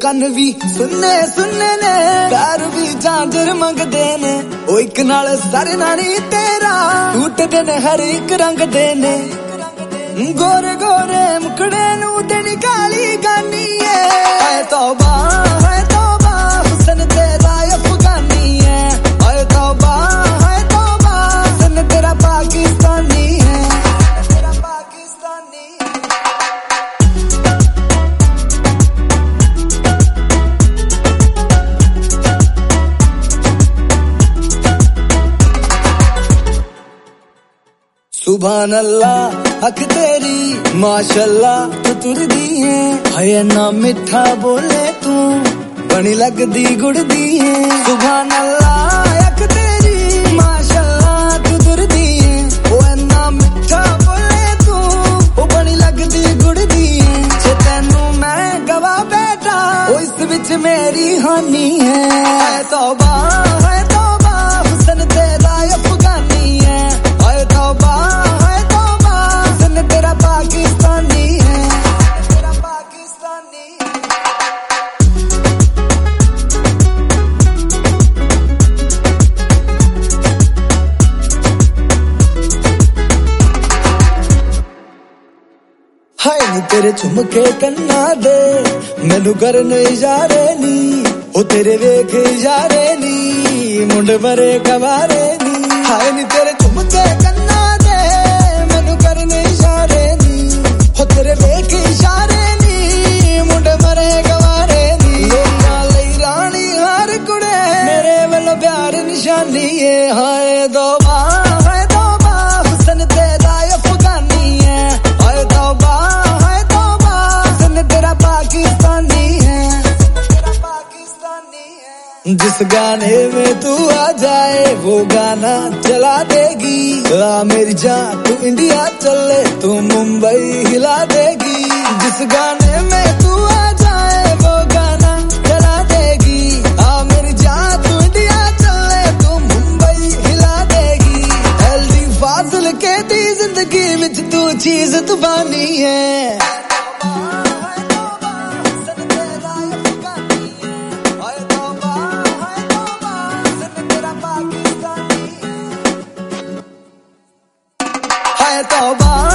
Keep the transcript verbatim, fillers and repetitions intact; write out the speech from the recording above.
कन भी सुनने सुनने ने पैर भी झांझर मंगदे ने ओ इक नाल सर नानी तेरा टूटदे ने हर एक रंग दे ने गोरे गोरे मुखड़े नू तेरी काली गानी है हाय तौबा हाय तौबा हुस्न तेरा अफगानी है हाय तौबा हाय तौबा हुस्न तेरा पाकिस्तानी है तेरा पाकिस्तानी सुभान अल्लाह अख तेरी माशाल्लाह तू तुरदी है हाय ना मिठा बोले तू बनी लगदी गुड़दी है सुभान अल्लाह अख तेरी माशाल्लाह तू तुरदी है ओ ना मिठा बोले तू ओ बनी लगदी गुड़दी है जे तैनू मैं गवा बैठा ओ इस विच मेरी हानि है हाय तौबा हाय तौबा हुस्न तेरा अफगानी है हाय तौबा तेरा पाकिस्तानी है तेरा पाकिस्तानी हाय नी तेरे झुमके कन्ना दे मैनू करने इशारे नी ओ तेरे वेख इशारे नी मुंड मरे कवारे नी हाय नी तेरे झुमके कन्ना दे मैनू करने इशारे नी हो तेरे वेख इशारे नी मुंडे मरे गवारे नी लोकां लई रानी हर कुड़े मेरे वालों प्यार निशानी है हाय तौबा हाय तौबा हुस्न तेरा अफगानी है हाय तौबा हाय तौबा हुस्न तेरा पाकिस्तानी है तेरा पाकिस्तानी है जिस गाने में तू आ जाए वो गाना चला देगी आ मेरी जान तू इंडिया चले तू मुंबई हिला देगी जिस गाने में तू आ जाए वो गाना चला देगी आ मेरी जान तू इंडिया चले तू मुंबई हिला देगी एलडी फाजिल के दी जिंदगी विच तू चीज तूफानी है तौबा